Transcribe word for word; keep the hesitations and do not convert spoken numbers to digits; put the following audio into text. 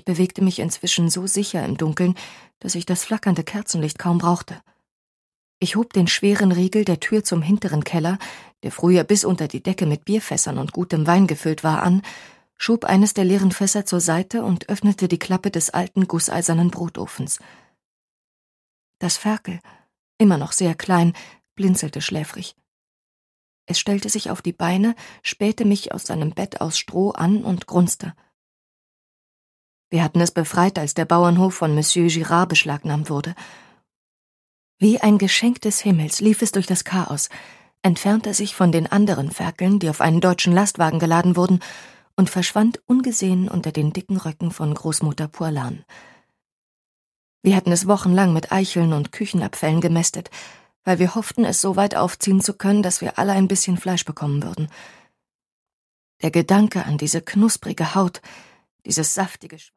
bewegte mich inzwischen so sicher im Dunkeln, dass ich das flackernde Kerzenlicht kaum brauchte. Ich hob den schweren Riegel der Tür zum hinteren Keller, der früher bis unter die Decke mit Bierfässern und gutem Wein gefüllt war, an, schob eines der leeren Fässer zur Seite und öffnete die Klappe des alten gusseisernen Brotofens. Das Ferkel, immer noch sehr klein, blinzelte schläfrig. Es stellte sich auf die Beine, spähte mich aus seinem Bett aus Stroh an und grunzte. Wir hatten es befreit, als der Bauernhof von Monsieur Girard beschlagnahmt wurde. Wie ein Geschenk des Himmels lief es durch das Chaos, entfernte sich von den anderen Ferkeln, die auf einen deutschen Lastwagen geladen wurden, und verschwand ungesehen unter den dicken Röcken von Großmutter Pourlan. Wir hatten es wochenlang mit Eicheln und Küchenabfällen gemästet, weil wir hofften, es so weit aufziehen zu können, dass wir alle ein bisschen Fleisch bekommen würden. Der Gedanke an diese knusprige Haut, dieses saftige